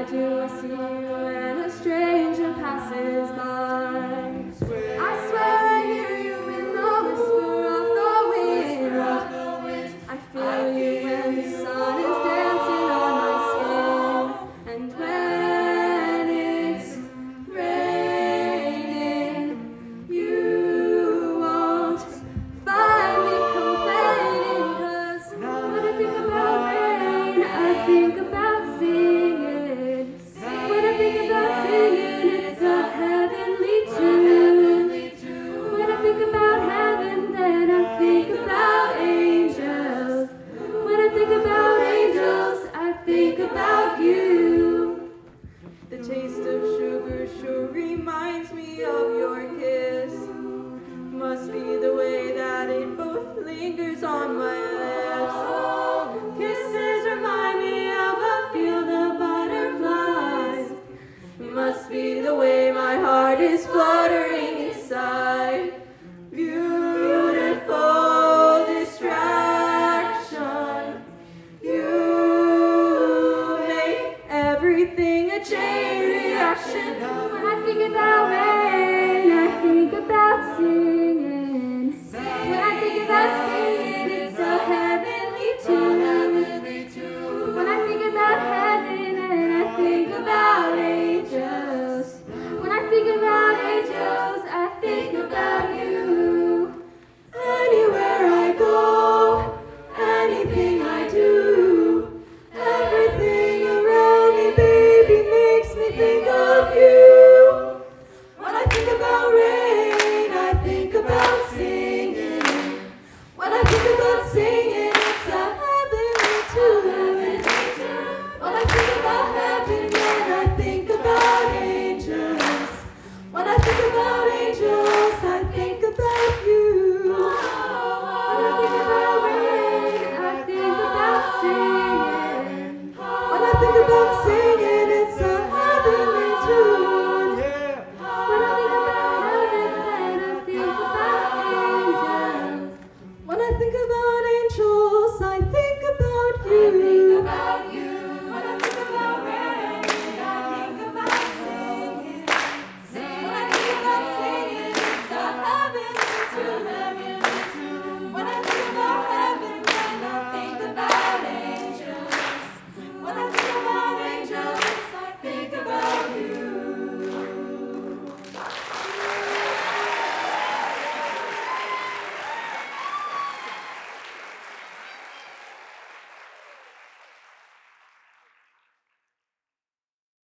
do I see you when a stranger passes by? I swear I hear you in the whisper of the wind. I feel you when the sun is dancing on my skin. And when it's raining, you won't find me complaining. 'Cause when I think about rain, I think about singing. When I think about singing, it's a heavenly tune. When I think about heaven, then I think about angels. When I think about angels, I think about you. The taste of sugar sure reminds me of your kiss. Must be the way that it both lingers on my lips. Kisses remind me of a field of butterflies. Must be the way my heart is fluttering inside. Beautiful distraction. You make everything a chain reaction. When I think about rain, I think about singing. When I think about singing, it's a heavenly tune. When I think about heaven, and I think about angels. When I think about angels, I think about you. Anywhere I go, anything I do, everything around me, baby, makes me think of you. When I think about rain, I think about singing. When I think about singing, it's a heavenly tune. When I think about heaven, then I think about angels. When I think about angels, I think about you. When I think about rain, I think about singing. When I think about singing,